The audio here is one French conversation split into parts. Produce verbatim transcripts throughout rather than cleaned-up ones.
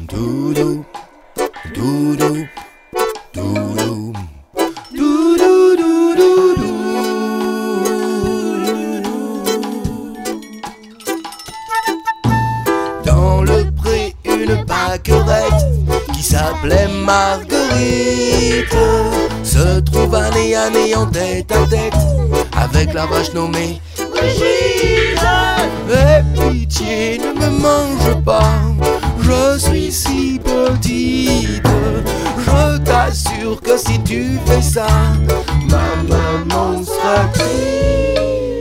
Doudou, doudou, doudou, doudou, doudou, doudou. Dans le pré, une pâquerette qui s'appelait Marguerite se trouve année à année en tête à tête avec la vache nommée Brigitte. Aie pitié, ne me mange pas, je suis si petite. Je t'assure que si tu fais ça, ma maman sera triste.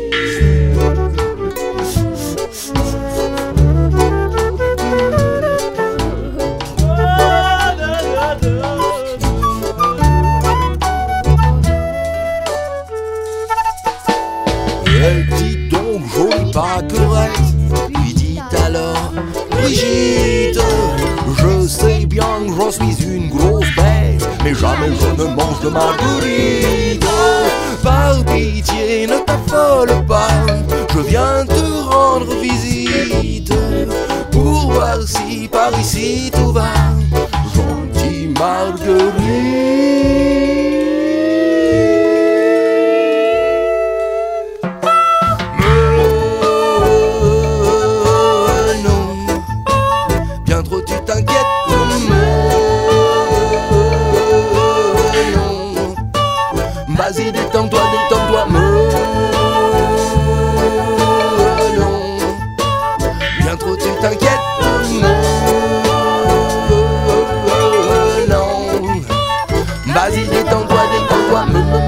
Eh, dis donc, jolie pâquerette, lui dit alors Brigitte. Je sais bien que j'en suis une grosse bête, mais jamais je ne mange de marguerite. Par pitié, ne t'affole pas, je viens te rendre visite pour voir si par ici tout va, gentille Marguerite. Vas-y, détends-toi, détends-toi, melon. Bien trop tu t'inquiètes, melon. Vas-y, détends-toi, détends-toi,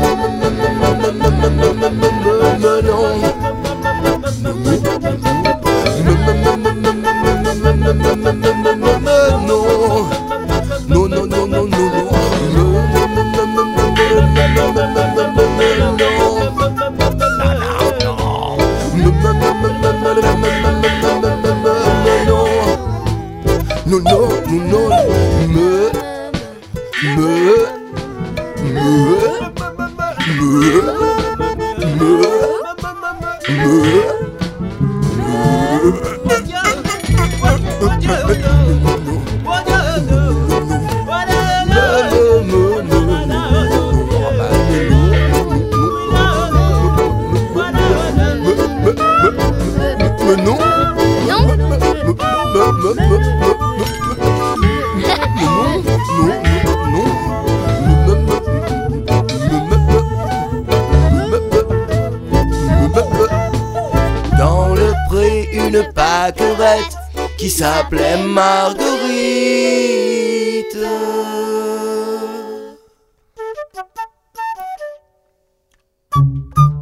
melon. Non, non, non, non, non, non. Non, non, non, non, me, me, me, me, me, non, dans le pré, une pâquerette qui s'appelait Marguerite.